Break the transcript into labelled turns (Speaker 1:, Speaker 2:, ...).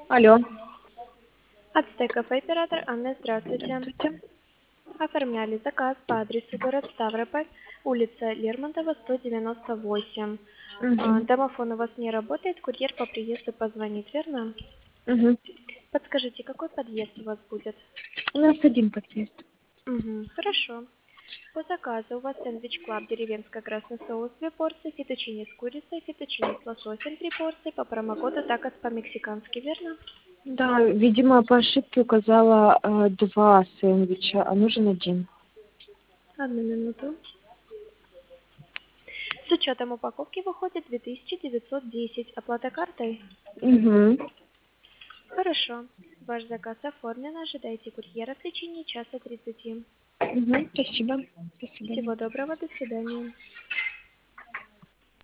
Speaker 1: Алло.
Speaker 2: Ацтек кафе оператор Анна, здравствуйте.
Speaker 1: Здравствуйте.
Speaker 2: Оформляли заказ по адресу город Ставрополь, улица Лермонтова, 198.
Speaker 1: Угу.
Speaker 2: Домофон у вас не работает, курьер по приезду позвонит, верно?
Speaker 1: Угу.
Speaker 2: Подскажите, какой подъезд у вас будет?
Speaker 1: У нас один подъезд.
Speaker 2: Угу, хорошо. По заказу у вас сэндвич Клаб деревенская красный соус 2 порции, фетучини с курицей, фетучини с лососем 3 порции, по промокоду такос по-мексикански, верно?
Speaker 1: Да, видимо, по ошибке указала два сэндвича, а нужен один.
Speaker 2: Одну минуту. С учетом упаковки выходит 2910. Оплата картой?
Speaker 1: Угу.
Speaker 2: Хорошо. Ваш заказ оформлен. Ожидайте курьера в течение часа 30.
Speaker 1: Угу. Спасибо. До
Speaker 2: Всего
Speaker 1: свидания.
Speaker 2: доброго. До свидания.